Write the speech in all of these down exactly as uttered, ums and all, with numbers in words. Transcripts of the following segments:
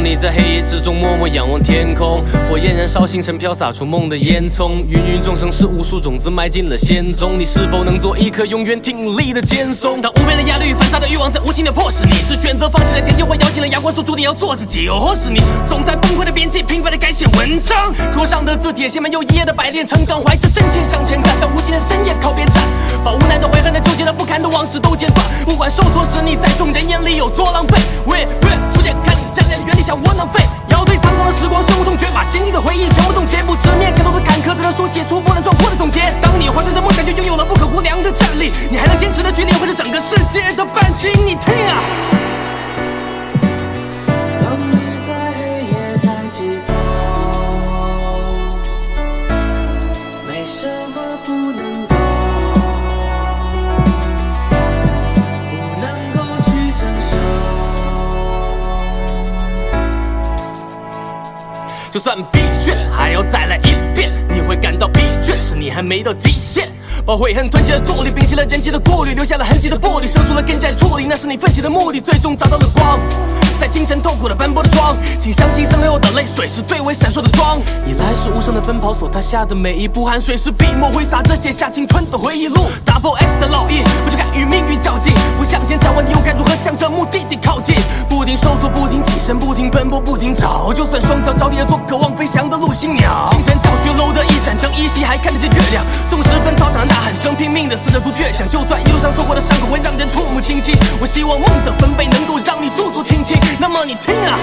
你在黑夜之中默默仰望天空，火焰燃烧，星辰飘洒出梦的烟囱，芸芸众生是无数种子埋进了仙踪。你是否能做一颗永远挺立的尖松？当无边的压力与繁杂的欲望在无情的迫使你，是选择放弃了前进，或咬紧了阳光树，注定要做自己，又或是你总在崩溃的边际频繁的改写文章，课上的字帖写满又一页的百炼成钢，怀着真情向前看，到无尽的深夜靠边站，把无奈的悔恨的纠结的不堪的往事都剪断，不管受挫时你在众人眼里有多狼狈，我也不愿逐渐看你站在原地想窝囊废，要对沧桑的时光深恶痛绝，把心底的回忆全部冻结，不直面前头的坎坷，才能书写出波澜壮阔的总结。当你怀揣着梦想，就拥有了不可估量的战力，你还能坚持的决定，会是整个世界的半径。你听啊！ 当你在黑夜抬起头，没什么不能够，不能够去承受。 就算疲倦，还要再来一遍。你会感到疲倦，是你还没到极限。把悔恨囤积的动力，摒弃了人际的过滤，留下了痕迹的玻璃，生出了根在处理，那是你奋起的目的，最终找到了光。在清晨痛苦的奔波的窗，请相信身后的泪水是最为闪烁的光。你来时无声的奔跑，所踏下的每一步汗水是笔墨挥洒着写下青春的回忆录。Double S 的烙印，不去敢与命运较劲，不向前展望，你又该如何向着目的地靠近？不停受挫，不停起身，不停奔波，不停找，就算双脚着地也做渴望飞翔的陆行鸟。清晨教学楼的一盏灯依稀还看得见月亮，正时分操场的呐喊声拼命的嘶着出倔强，就算一路上受过的伤口会让人触目惊心，我希望梦的分贝能够让你驻足听清。那么你听啊！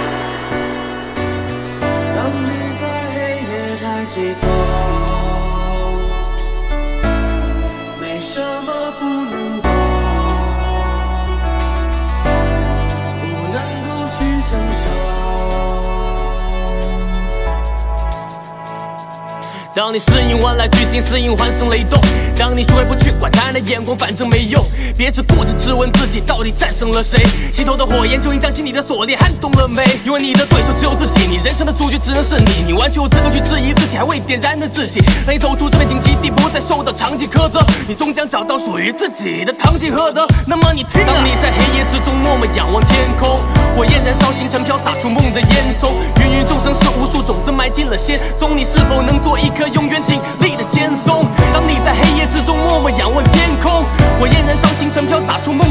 当你在黑夜抬起头，没什么不能够，不能够去承受。 当你适应万籁俱静，适应欢声雷动，当你学会不去管他人的眼光，反正没用，别只顾着质问自己到底战胜了谁，心头的火焰就应将心里的锁链撼动了没？因为你的对手只有自己，你人生的主角只能是你，你完全有资格去质疑自己还未点燃的志气。当你走出这片荆棘地，不再受到长期苛责，你终将找到属于自己的堂吉诃德。那么你听啊！当你在黑夜之中默默仰望天空，火焰燃烧，星辰飘洒出梦的烟囱，芸芸众生是无数种子埋进了仙踪，你是否能做一颗永远挺立的尖松？当你在黑夜之中默默仰望天空，火焰燃烧，星辰飘洒出梦